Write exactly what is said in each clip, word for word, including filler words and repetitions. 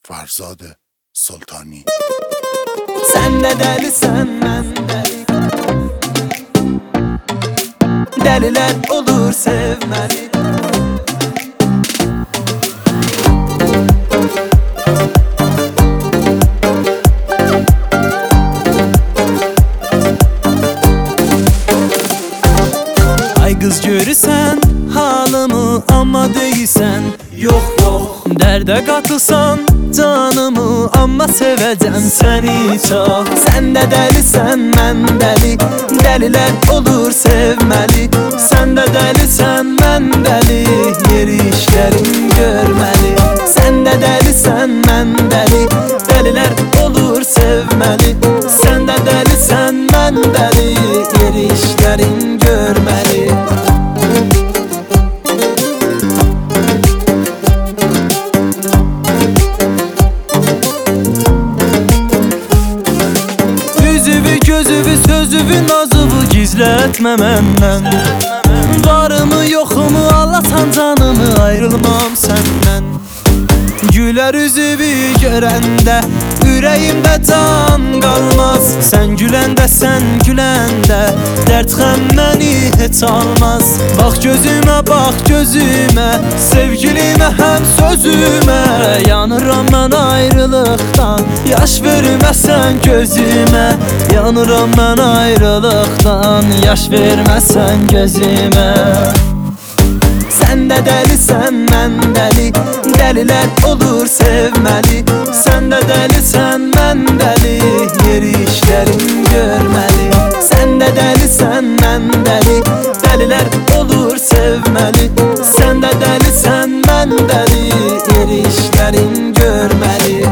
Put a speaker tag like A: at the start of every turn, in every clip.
A: فرزاد سلطانی.
B: Sen de delisen ben deli, deliler olur sevmeli. Ay kız görürsen halımı amma deysen yok yok, derde katılsan canımı amma sevəcəm səni çox. Sen de delisən ben deli, deliler olur sevmeli. Sen de delisən ben deli, yeri işlerim görmeli. Sen de delisən ben deli, deliler olur sevmeli. Sen de delisən ben deli, yeri işlerim görmeli. Gözüvü sözüvü nazıvı gizletme menden. Varımı yoxumu anlatan canımı, ayrılmam senden. Güler üzüvü görəndə ürəyimdə can qalmaz. Sen güləndə, sen güləndə dərd xəm məni heç almaz. Bax gözümə, bax gözümə, sevgilimə həm sözümə. Yanıram mən ayrılıqdan, yaş verməsən gözümə. Yanıram mən ayrılıqdan, yaş verməsən gözümə. Sen de delisən ben deli, deliler olur sevmeli. Sen de delisən ben deli, yeri işlerim görmeli. Sen de delisən ben deli, deliler olur sevmeli. Sen de delisən ben deli, yeri işlerim görmeli.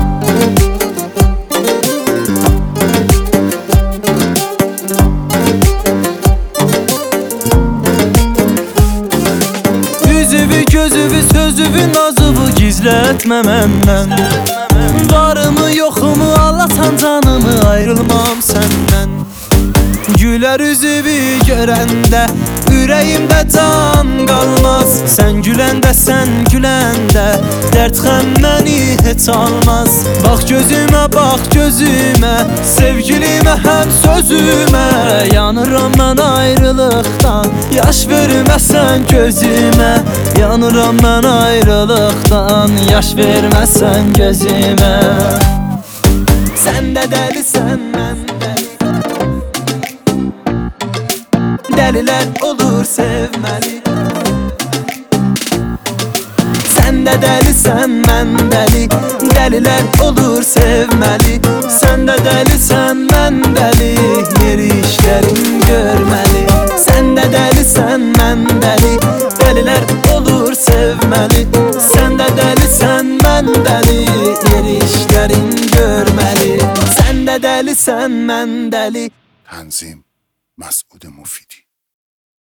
B: Gözüvü sözüvü nazıvı gizletme menden. Varımı yoxumu anlatan canımı, ayrılmam senden. Güler üzüvü görəndə ürəyimdə can qalmaz. Sen güləndə, sen güləndə dərd xəm məni heç almaz. Bax gözümə, bax gözümə, sevgilimə həm sözümə. Yanıram mən ayrılıqdan, yaş verməsən gözümə. Yanıram mən ayrılıqdan, yaş verməsən gözümə. Sen de delisən mən deli, deliler olur sevmeli. Sen de delisən ben deli, deliler olur sevmeli. Sen de delisən ben deli, yeri işlerim görmeli. Sen de delisən ben deli, deliler olur sevmeli. Sen de delisən ben deli, yeri işlerim görmeli. Sen de delisən ben deli.
A: تنظیم مسعود مفیدی.